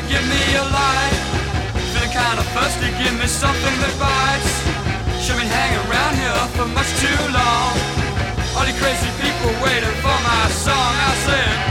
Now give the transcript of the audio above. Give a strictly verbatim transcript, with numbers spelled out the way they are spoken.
give me a light. Feeling kinda thirsty, give me something that bites. Should've been hanging around here for much too long. All you crazy people waiting for my song, I said